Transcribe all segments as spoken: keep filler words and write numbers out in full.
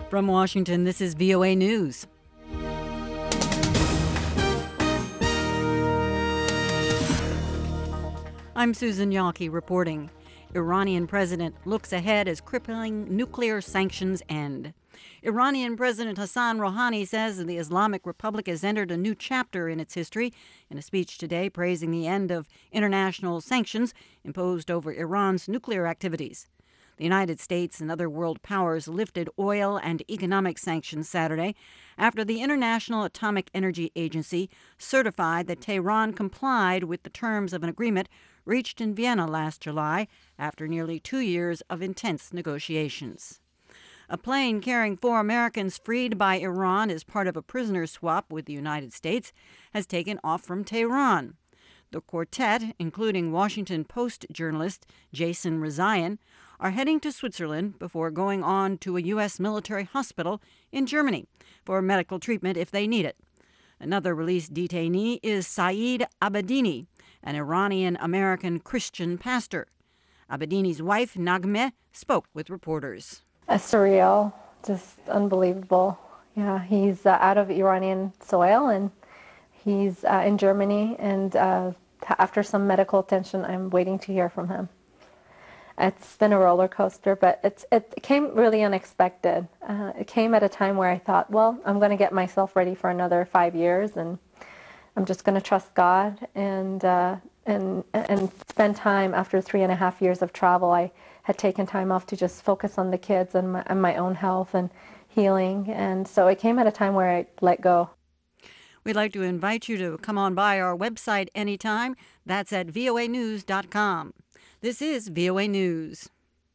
From Washington, this is V O A News. I'm Susan Yawkey reporting. Iranian president looks ahead as crippling nuclear sanctions end. Iranian President Hassan Rouhani says the Islamic Republic has entered a new chapter in its history in a speech today praising the end of international sanctions imposed over Iran's nuclear activities. The United States and other world powers lifted oil and economic sanctions Saturday after the International Atomic Energy Agency certified that Tehran complied with the terms of an agreement reached in Vienna last July after nearly two years of intense negotiations. A plane carrying four Americans freed by Iran as part of a prisoner swap with the United States has taken off from Tehran. The quartet, including Washington Post journalist Jason Rezaian, are heading to Switzerland before going on to a U S military hospital in Germany for medical treatment if they need it. Another released detainee is Saeed Abedini, an Iranian-American Christian pastor. Abedini's wife, Naghmeh, spoke with reporters. Uh, surreal, just unbelievable. Yeah, he's uh, out of Iranian soil and he's uh, in Germany, and uh, after some medical attention, I'm waiting to hear from him. It's been a roller coaster, but it's, it came really unexpected. Uh, it came at a time where I thought, well, I'm going to get myself ready for another five years, and I'm just going to trust God and uh, and and spend time. After three and a half years of travel, I had taken time off to just focus on the kids and my, and my own health and healing, and so it came at a time where I let go. We'd like to invite you to come on by our website anytime. That's at V O A news dot com. This is V O A News.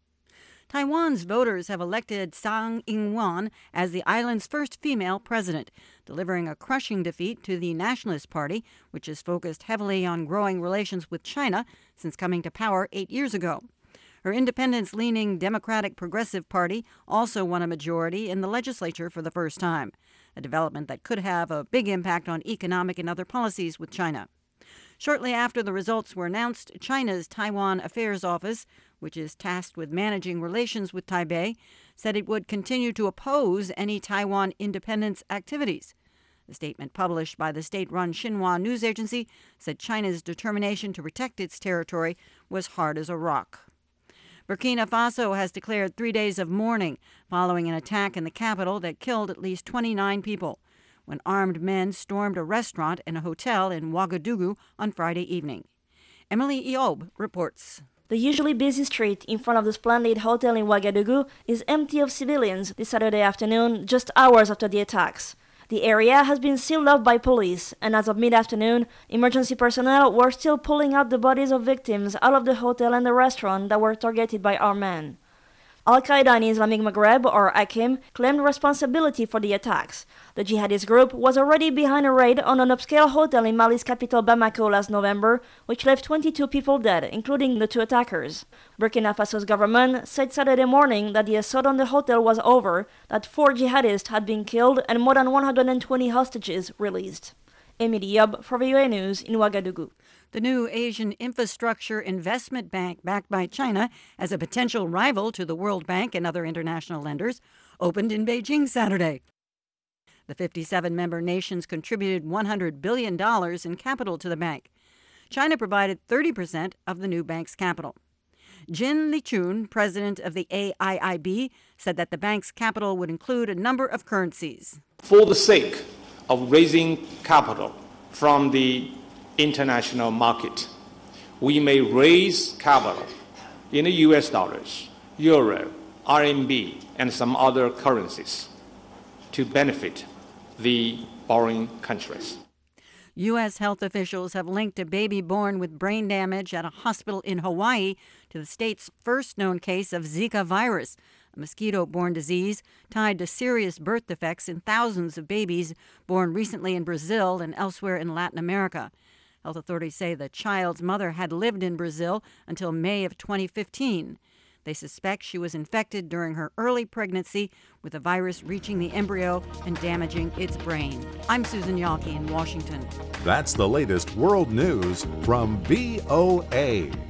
Taiwan's voters have elected Tsai Ing-wen as the island's first female president, delivering a crushing defeat to the Nationalist Party, which has focused heavily on growing relations with China since coming to power eight years ago. Her independence-leaning Democratic Progressive Party also won a majority in the legislature for the first time, a development that could have a big impact on economic and other policies with China. Shortly after the results were announced, China's Taiwan Affairs Office, which is tasked with managing relations with Taipei, said it would continue to oppose any Taiwan independence activities. The statement published by the state-run Xinhua news agency said China's determination to protect its territory was hard as a rock. Burkina Faso has declared three days of mourning following an attack in the capital that killed at least twenty-nine people when armed men stormed a restaurant and a hotel in Ouagadougou on Friday evening. Emily Eob reports. The usually busy street in front of the splendid hotel in Ouagadougou is empty of civilians this Saturday afternoon, just hours after the attacks. The area has been sealed off by police, and as of mid-afternoon, emergency personnel were still pulling out the bodies of victims out of the hotel and the restaurant that were targeted by armed men. Al-Qaeda in Islamic Maghreb, or AQIM, claimed responsibility for the attacks. The jihadist group was already behind a raid on an upscale hotel in Mali's capital Bamako last November, which left twenty-two people dead, including the two attackers. Burkina Faso's government said Saturday morning that the assault on the hotel was over, that four jihadists had been killed, and more than one hundred twenty hostages released. Emily Yob for V O A News in Ouagadougou. The new Asian Infrastructure Investment Bank, backed by China as a potential rival to the World Bank and other international lenders, opened in Beijing Saturday. The fifty-seven member nations contributed one hundred billion dollars in capital to the bank. China provided thirty percent of the new bank's capital. Jin Lichun, president of the A I I B, said that the bank's capital would include a number of currencies. For the sake of raising capital from the international market, we may raise capital in the U S dollars, euro, R M B, and some other currencies to benefit the borrowing countries. U S health officials have linked a baby born with brain damage at a hospital in Hawaii to the state's first known case of Zika virus, a mosquito-borne disease tied to serious birth defects in thousands of babies born recently in Brazil and elsewhere in Latin America. Health authorities say the child's mother had lived in Brazil until May of twenty fifteen. They suspect she was infected during her early pregnancy with the virus reaching the embryo and damaging its brain. I'm Susan Yawkey in Washington. That's the latest world news from V O A.